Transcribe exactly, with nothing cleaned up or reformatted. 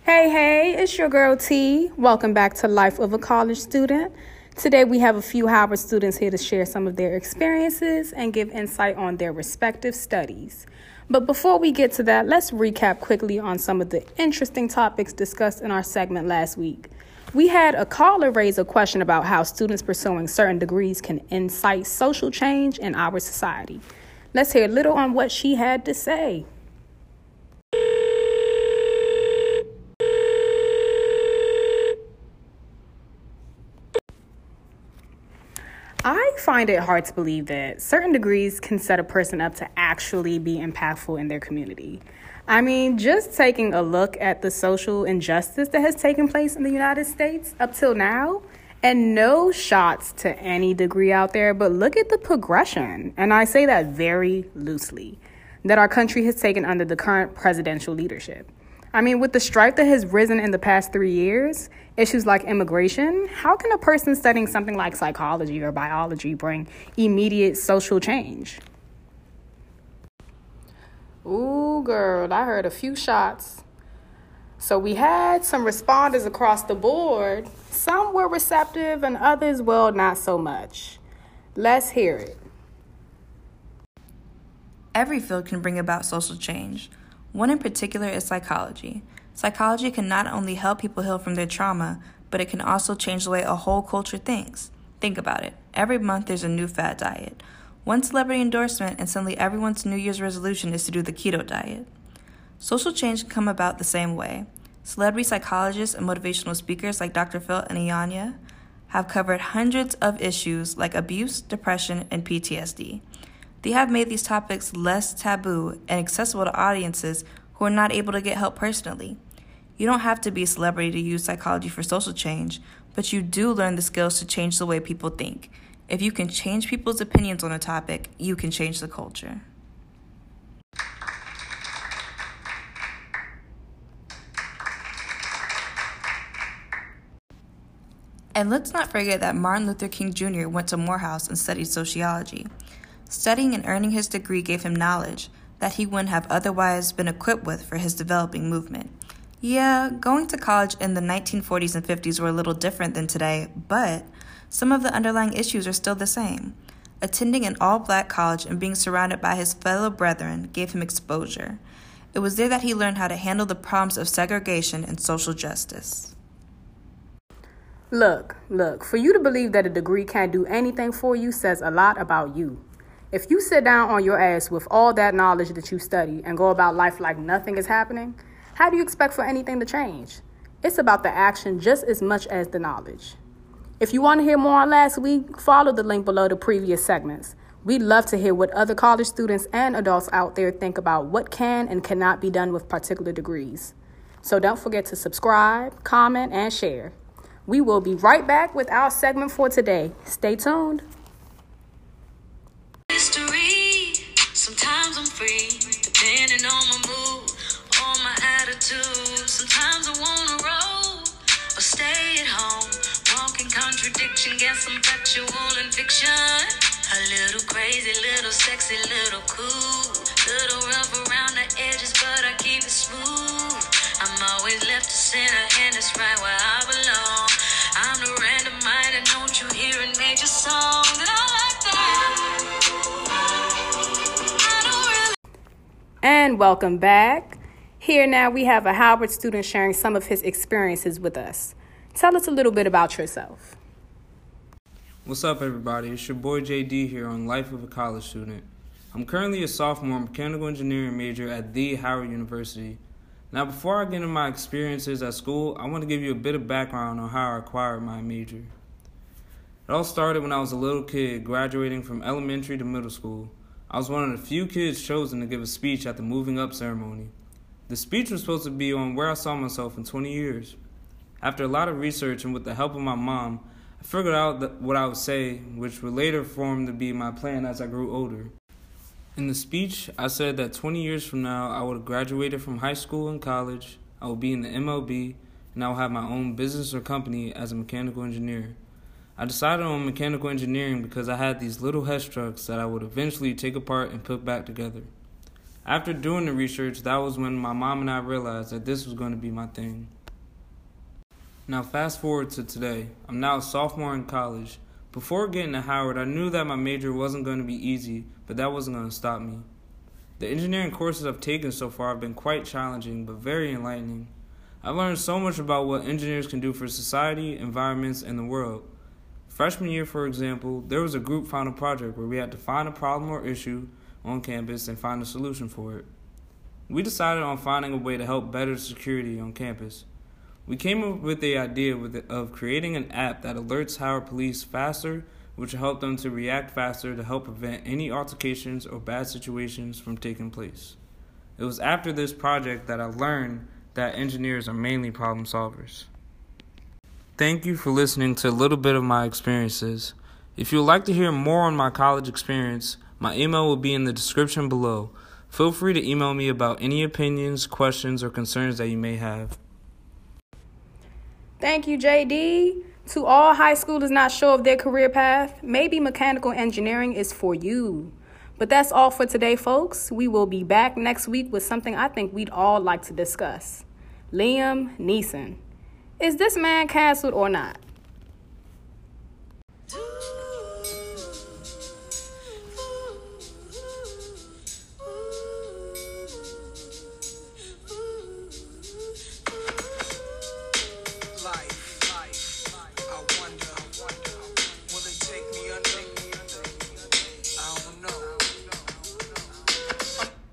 Hey, hey, it's your girl T. Welcome back to Life of a College Student. Today we have a few Howard students here to share some of their experiences and give insight on their respective studies. But before we get to that, let's recap quickly on some of the interesting topics discussed in our segment last week. We had a caller raise a question about how students pursuing certain degrees can incite social change in our society. Let's hear a little on what she had to say. I find it hard to believe that certain degrees can set a person up to actually be impactful in their community. I mean, just taking a look at the social injustice that has taken place in the United States up till now, and no shots to any degree out there, but look at the progression, and I say that very loosely, that our country has taken under the current presidential leadership. I mean, with the strife that has risen in the past three years, issues like immigration, how can a person studying something like psychology or biology bring immediate social change? Ooh, girl, I heard a few shots. So we had some responders across the board. Some were receptive and others, well, not so much. Let's hear it. Every field can bring about social change. One in particular is psychology. Psychology can not only help people heal from their trauma, but it can also change the way a whole culture thinks. Think about it. Every month there's a new fad diet. One celebrity endorsement and suddenly everyone's New Year's resolution is to do the keto diet. Social change can come about the same way. Celebrity psychologists and motivational speakers like Doctor Phil and Ianya have covered hundreds of issues like abuse, depression, and P T S D. They have made these topics less taboo and accessible to audiences who are not able to get help personally. You don't have to be a celebrity to use psychology for social change, but you do learn the skills to change the way people think. If you can change people's opinions on a topic, you can change the culture. And let's not forget that Martin Luther King Junior went to Morehouse and studied sociology. Studying and earning his degree gave him knowledge that he wouldn't have otherwise been equipped with for his developing movement. Yeah, going to college in the nineteen forties and fifties were a little different than today, but some of the underlying issues are still the same. Attending an all-black college and being surrounded by his fellow brethren gave him exposure. It was there that he learned how to handle the problems of segregation and social justice. Look, look, for you to believe that a degree can't do anything for you says a lot about you. If you sit down on your ass with all that knowledge that you study and go about life like nothing is happening, how do you expect for anything to change? It's about the action just as much as the knowledge. If you want to hear more on last week, follow the link below the previous segments. We'd love to hear what other college students and adults out there think about what can and cannot be done with particular degrees. So don't forget to subscribe, comment, and share. We will be right back with our segment for today. Stay tuned. Sometimes I'm free, depending on my mood, on my attitude. Sometimes I wanna roll or stay at home. Walking contradiction, guess I'm factual and fiction. A little crazy, little sexy, little cool. Little rough around the edges, but I keep it smooth. I'm always left to center, and it's right where I belong. I'm the random mind, and don't you hear a major song that I like that. And welcome back. Here now we have a Howard student sharing some of his experiences with us. Tell us a little bit about yourself. What's up, everybody? It's your boy J D here on Life of a College Student. I'm currently a sophomore mechanical engineering major at the Howard University. Now, before I get into my experiences at school, I want to give you a bit of background on how I acquired my major. It all started when I was a little kid graduating from elementary to middle school. I was one of the few kids chosen to give a speech at the moving up ceremony. The speech was supposed to be on where I saw myself in twenty years. After a lot of research and with the help of my mom, I figured out that what I would say, which would later form to be my plan as I grew older. In the speech, I said that twenty years from now, I would have graduated from high school and college, I will be in the M L B, and I will have my own business or company as a mechanical engineer. I decided on mechanical engineering because I had these little Hess trucks that I would eventually take apart and put back together. After doing the research, that was when my mom and I realized that this was going to be my thing. Now fast forward to today. I'm now a sophomore in college. Before getting to Howard, I knew that my major wasn't going to be easy, but that wasn't going to stop me. The engineering courses I've taken so far have been quite challenging, but very enlightening. I've learned so much about what engineers can do for society, environments, and the world. Freshman year, for example, there was a group final project where we had to find a problem or issue on campus and find a solution for it. We decided on finding a way to help better security on campus. We came up with the idea of creating an app that alerts Howard police faster, which will help them to react faster to help prevent any altercations or bad situations from taking place. It was after this project that I learned that engineers are mainly problem solvers. Thank you for listening to a little bit of my experiences. If you would like to hear more on my college experience, my email will be in the description below. Feel free to email me about any opinions, questions, or concerns that you may have. Thank you, J D. To all high schoolers not sure of their career path, maybe mechanical engineering is for you. But that's all for today, folks. We will be back next week with something I think we'd all like to discuss. Liam Neeson. Is this man canceled or not?